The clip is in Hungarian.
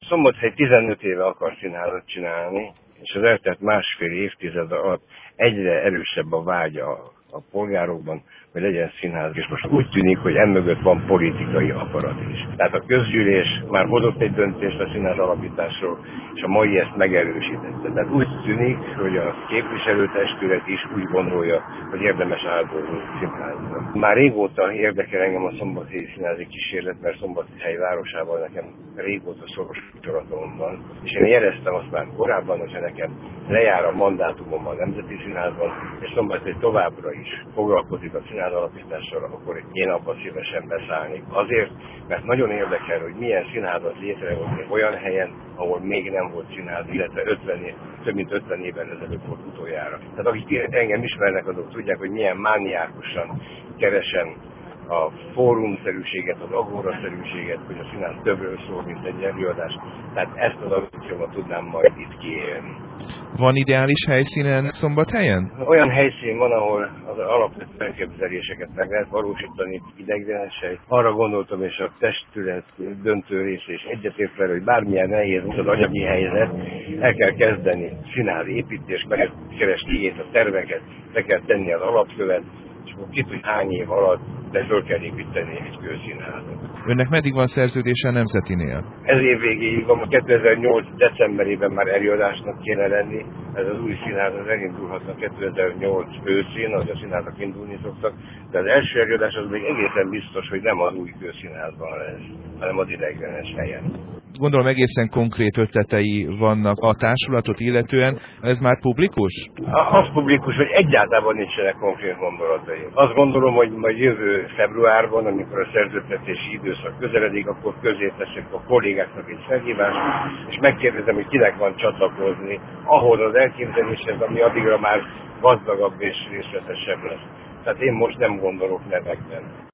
Szombathely 15 éve akar színházat csinálni, és az eltelt másfél évtized alatt egyre erősebb a vágya a polgárokban, hogy legyen színház, és most úgy tűnik, hogy emögött van politikai akarat is. Tehát a közgyűlés már hozott egy döntést a színház alapításról, és a mai ezt megerősítette. Tehát úgy tűnik, hogy a képviselőtestület is úgy gondolja, hogy érdemes átdolgozni színházra. Már régóta érdekel engem a szombathelyi színházi kísérlet, mert Szombathely városával nekem régóta szoros kapcsolatom van, és én éreztem azt már korábban, hogyha nekem lejár a mandátumom a Nemzeti Színházban, és Szombathely továbbra is foglalkozik a színház alapítással, akkor én abban szívesen beszállnék. Azért, mert nagyon érdekel, hogy milyen színházat létrehozni olyan helyen, ahol még nem volt színház, illetve több mint 50 évvel ezelőtt volt utoljára. Tehát akik engem ismernek, azok tudják, hogy milyen mániákusan keresem a fórumszerűséget, az agóraszerűséget, hogy a színház többről szól, mint egy előadás. Tehát ezt az akciómat tudnám majd itt kiélni. Van ideális helyszínen Szombathelyen? Olyan helyszín van, ahol az alapvető elképzeléseket meg lehet valósítani, ideiglenes hely. Arra gondoltam, és a testület döntő része is egyetért vele, hogy bármilyen nehéz az anyagi helyzet, el kell kezdeni színház építést, meg kell keresni a terveket, le kell tenni az alapkövet, és akkor ki tudja hány év alatt, de föl kell építeni egy kőszínházat. Önnek meddig van szerződése a Nemzetinél? Ez év végéig van, 2008. decemberében már előadásnak kéne lenni. Ez az új színház az elindulhatna 2008 őszén, ahogy a színházak indulni szoktak, de az első előadás az még egészen biztos, hogy nem az új kőszínházban lesz, hanem az ideiglenes helyen. Gondolom egészen konkrét ötletei vannak a társulatot illetően. Ez már publikus? Az publikus, hogy egyáltalán nincsenek konkrét gondolatai. Azt gondolom, hogy majd jövő februárban, amikor a szerződtetési időszak közeledik, akkor közé teszek a kollégáknak egy felhívást, és megkérdezem, hogy kinek van csatlakozni ahhoz az elképzeléshez, ami addigra már gazdagabb és részletesebb lesz. Tehát én most nem gondolok nevekben.